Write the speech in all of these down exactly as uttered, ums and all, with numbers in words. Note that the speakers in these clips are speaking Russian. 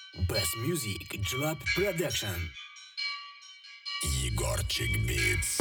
Best Music Jalap Production. Егорчик Beats.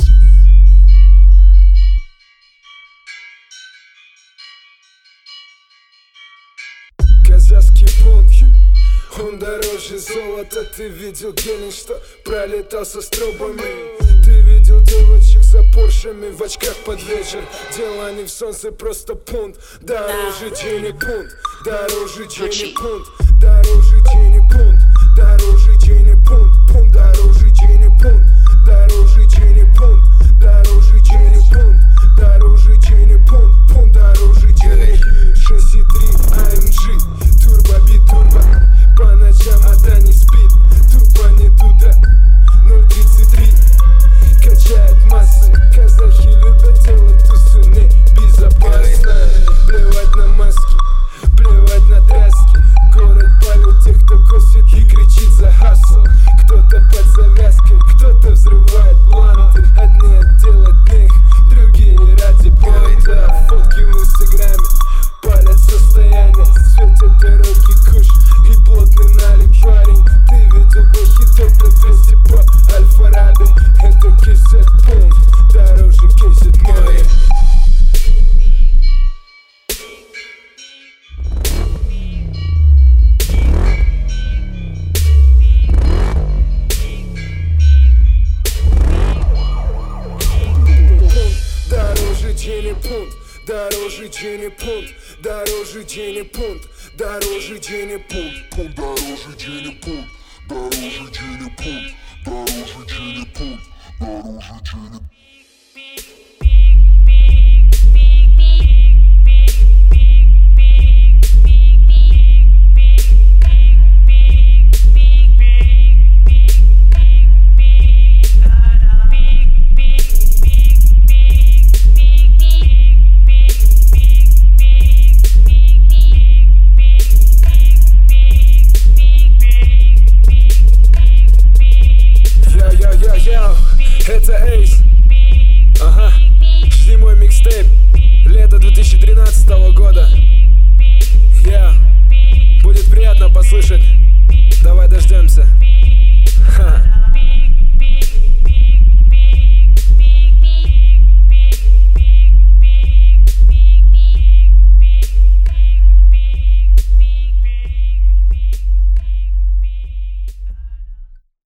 Казахский бунт, он дороже золота. Ты видел гелень, что пролетал со стробами? Ты видел девочек за поршами в очках под вечер? Дело не в солнце, просто пункт. Дороже денег пункт, дороже денег пункт, дороже денег пункт, дороже денег пункт, пункт, дороже денег пункт, дороже денег пункт, дороже денег пункт, дороже денег пункт, пункт, дороже денег. шесть и три а эм джи, турбо бит турбо, по ночам ада не спит, тупо не туда. ноль тридцать три качает массы, казахи любят делать тусы небезопасно. Плевать на маски, плевать на тряски, город палит тех, кто косит и кричит за хасл. Кто-то под завязкой, кто-то взрывает планты. Одни отделать них, другие ради понта. Фотки в инстаграме палят состояние, светят дороги куш и плотный налик парень. Ты видел бы хит, это двести по Аль-Фараби. Это кейсет пункт, дороже кейсет море. Дороже денег пункт, дороже денег пункт, дороже денег пункт, дороже денег пункт, пункт, дороже денег пункт, дороже денег пункт, дороже денег пункт, дороже денег.